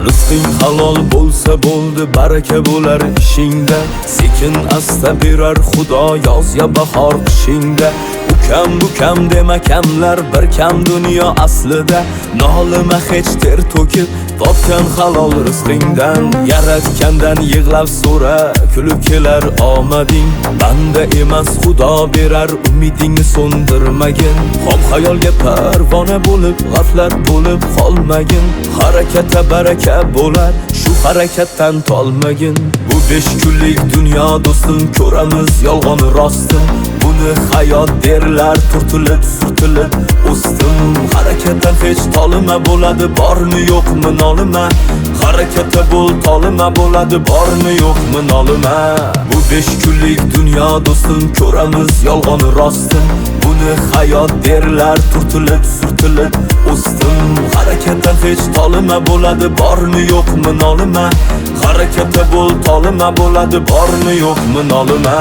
Rizqing halol bo'lsa bo'ldi, baraka bo'lar ishingda. Sekin asta berar Xudo yoz ya bahor qishingda. Bu kam dema kamlar, bir kam dunyo aslida. Nolima hech ter to'kib topgan halol rizqingdan. Yaratgandan yig'lab so'ra, kulib kelar omading. Banda emas Xudo berar, umidingni so'ndirmagin. Xom xayolga parvona bo'lib, g'aflat bo'lib qolmagin. Harakatda baraka bo'lar, shu harakatdan tolmagin. Bu 5 kunlik dunyo do'stim, ko'ramiz yolg'on rosti. Buni hayot derlar, turtilib surtilib o'sdim. Harakatdan hech tolima bo'ladi, bormi yo'qmi nolima. Harakatda bo'l, tolima bo'ladi, bormi yo'qmi nolima. Bu 5 kunlik dunyo do'stim, ko'ramiz yolg'on rosti. Buni hayot derlar, turtilib surtilib o'sdim. Harakatdan hech tolima bo'ladi, bormi yo'qmi nolima. Harakatda bo'l, tolima bo'ladi, bormi yo'qmi nolima.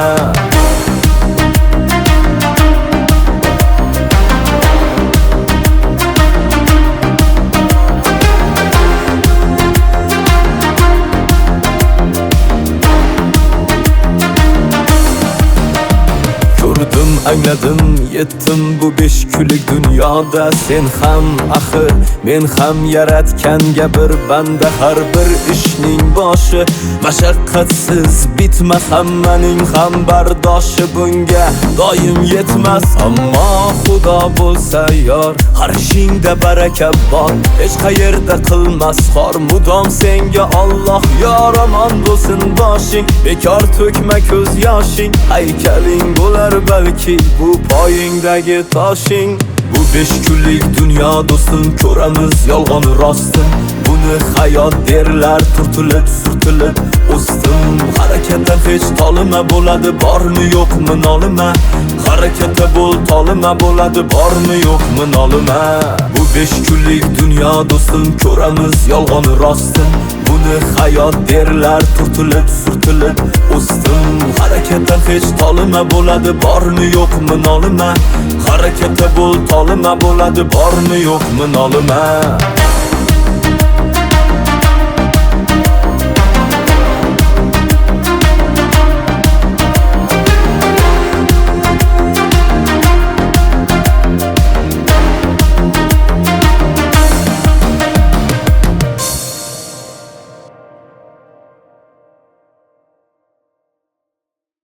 Angladim, yetdim bu 5 kunlik dunyoda. Sen ham axir, men ham yaratganga bir banda. Har bir ishning boshi mashaqqatsiz bitmas, hammaning ham bardoshi bunga doim yetmas. Ammo Xudo bo'lsa yor, har ishingda baraka bor. Hech qayerda qilmas xor, mudom senga Alloh yor. Omon bo'lsin boshing, bekor to'kma ko'z yoshing. Haykaling bo'lar balki bu poyingdagi toshing. Bu 5 kunlik dunyo do'stim, ko'ramiz yolg'on rosti. Buni hayot derlar, turtilib surtilib o'sdim. Harakatdan hech tolima bo'ladi, bormi yo'qmi nolima. Harakatda bo'l, tolima bo'ladi, bormi yo'qmi nolima. Bu 5 kunlik dunyo do'stim, ko'ramiz yolg'on rosti. Buni hayot derlar, turtilib surtilib o'sdim. Harakatdan hech tolima bo'ladi, bormi yo'qmi nolima. Harakatda bo'l, tolima bo'ladi, bormi yo'qmi nolima.